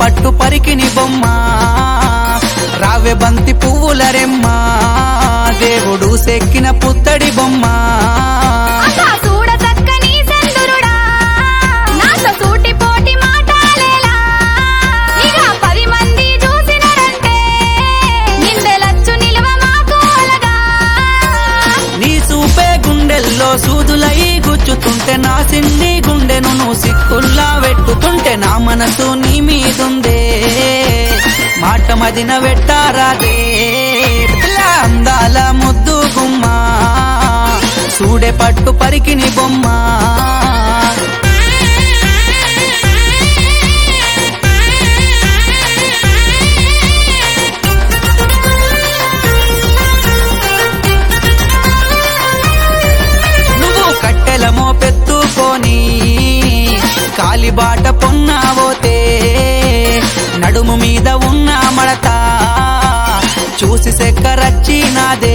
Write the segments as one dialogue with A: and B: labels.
A: పట్టు పరికిని బొమ్మ రావె బంతి పువ్వుల రెమ్మ దేవుడు సెక్కిన పుత్తడి బొమ్మ సూదులై గుచ్చుతుంటే నా సిన్ని గుండెను నువ్వు సిక్కుల్లా పెట్టుతుంటే నా మనసు నీ మీదుందే మాట మదిన వెట్టారాదే అందాల ముద్దు గుమ్మ చూడే పట్టు పరికిని బొమ్మ పెత్తుకొని కాలిబాట పొన్నావోతే నడుము మీద ఉన్న మడత చూసి సెక్కరచ్చినాదే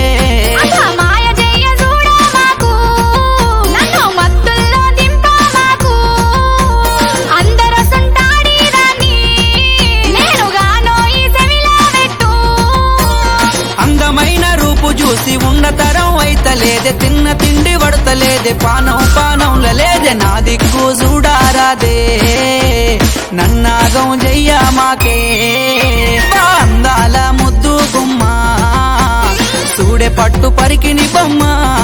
A: అందమైన రూపు చూసి ఉండతరం అయితలేదే తిన్న తిండి వడతలేదే పానం పానంల లేదే నా దిక్కు చూడారాదే నన్నాగం చెయ్య మాకే అందాల ముద్దు గుమ్మ చూడే పట్టు పరికిని బొమ్మ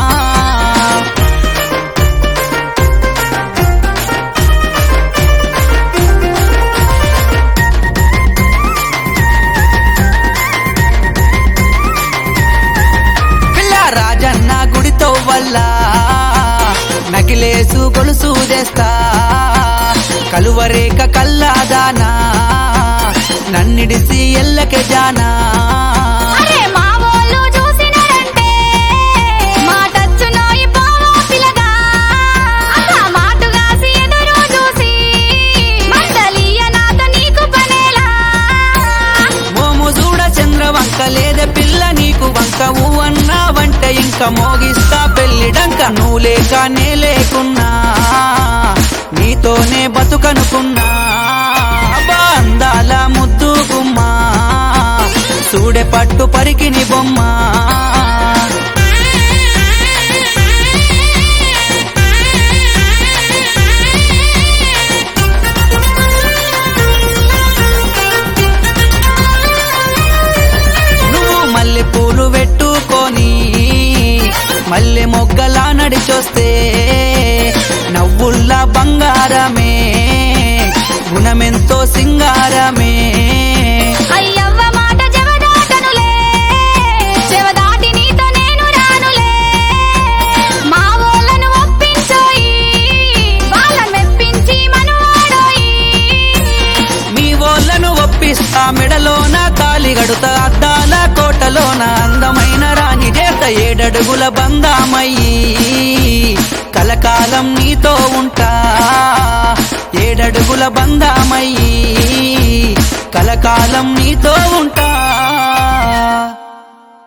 A: రాజన్న గుడితో వల్ల నకిలేసు గొలుసు చేస్తా కలువరేక కల్లాదానా నన్నిడిసి ఎల్లకే జానా లేదే పిల్ల నీకు వంక అన్నావంటే ఇంకా మోగిస్తా పెళ్లిడంక నువ్వు లేక నే లేకున్నా నీతోనే బతుకనుకున్నా అందాల ముద్దు గుమ్మ చూడే పట్టు పరికిని బొమ్మ పూలు పెట్టుకొని మల్లె మొగ్గలా నడిచొస్తే నవ్వుల్లా బంగారమే గుణమెంతో సింగారమే
B: అయ్యవ్వ మాట జవదాటనులే జవదాటి నీతో నేను రానులే మా వాళ్ళను ఒప్పించోయి వాళ్ళ మెప్పించి మనవాడోయి
A: మీ వాళ్ళను ఒప్పిస్తా మెడలోన తాళి గడుతా అద్దాల కోటలోన అందమైన రాణి చేత 7 అడుగుల బందామయ్యి కలకాలం నీతో ఉంటా 7 అడుగుల బందామయ్యి కలకాలం నీతో ఉంటా